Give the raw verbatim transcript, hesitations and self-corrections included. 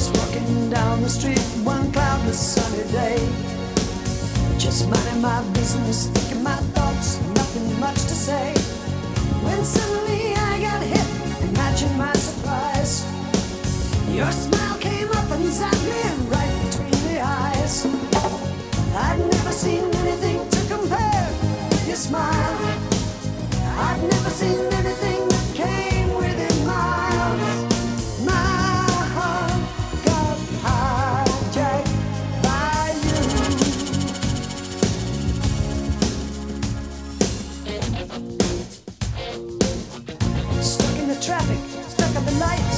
was walking down the street one cloudless sunny day, just minding my business, thinking my thoughts, nothing much to say, when suddenly I got hit. Imagine my surprise. Your smile came up and zapped me right between the eyes. I'd never seen anything to compare with your smile. I'd never seen anything that came within miles. My heart got hijacked by you. Stuck in the traffic, stuck at the light.